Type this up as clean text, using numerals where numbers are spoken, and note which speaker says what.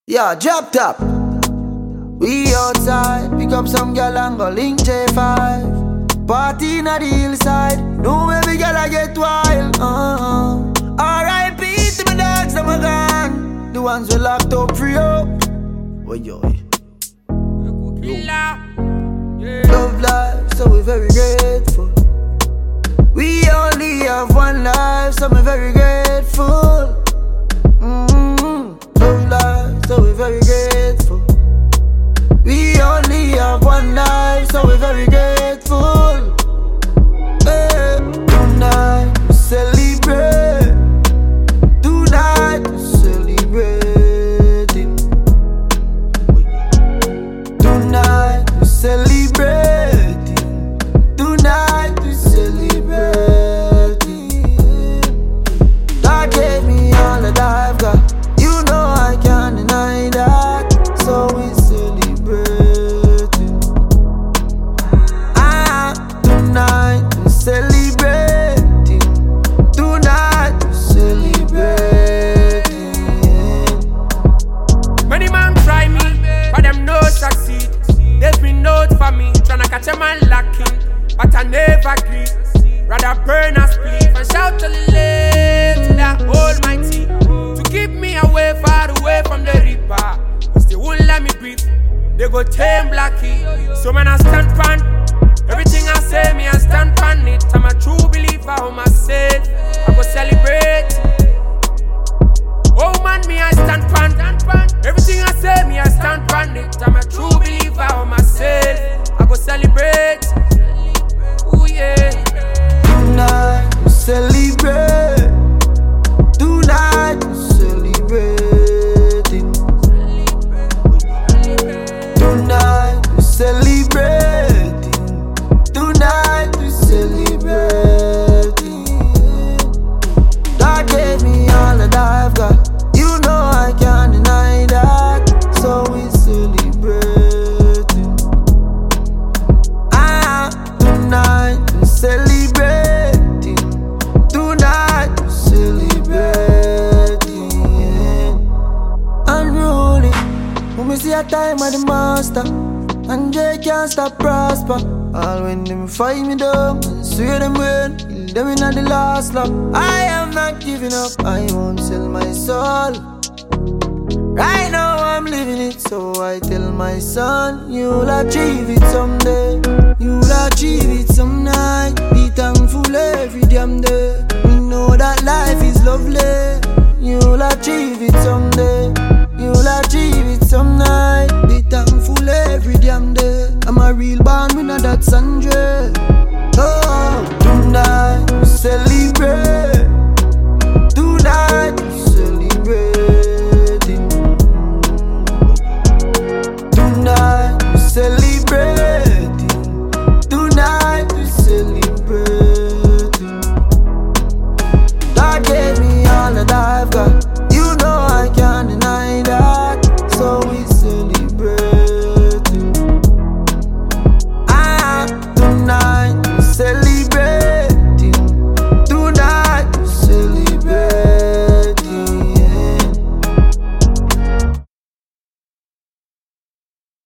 Speaker 1: Yeah, drop top. We outside, pick up some girl and go link J5. Party in the hillside, know every girl I get wild. R.I.P. to my dogs, them are gone. The ones we locked up, free up. Oh, yo. Love life, so we're very grateful. We only have one life, so we're very grateful. Love life, so we're very grateful. We only have one life, so we're very grateful. Tonight we celebrate. Tonight we celebrating. Tonight we celebrating. Tonight we celebrating. God gave me all that I've got. You know I can't deny that. So we celebrating. Tonight we celebrating. Tonight we celebrating.
Speaker 2: Many man try me, but them no succeed. There's been notes for me, tryna catch a man lacking, but I never agree. Rather burn a spliff and shout to the late to the Almighty to keep me away, far away from the reaper. Cause they won't let me breathe. They go tame Blackie. So man I stand pan. Everything I say, me I stand pan it. I'm a true believer of myself. I go celebrate. Oh man, me I stand pan. Everything I say, me I stand pan it. I'm a true believer of myself. I go celebrate. Ooh yeah.
Speaker 1: Tonight we celebrate. Tonight we celebrating. Tonight we celebrating. Tonight we celebrating. God gave me all that I've got. You know I can't deny that. So we celebrating. Tonight we celebrating. Tonight we celebrating. Unruly. When we see a time of the master, and J can't stop prosper. All when them fight me down and swear them win, kill them in the last lap. I am not giving up, I won't sell my soul. Right now I'm living it, so I tell my son, you'll achieve it someday. You'll achieve it some night. Be thankful every damn day. We know that life is lovely. You'll achieve it someday.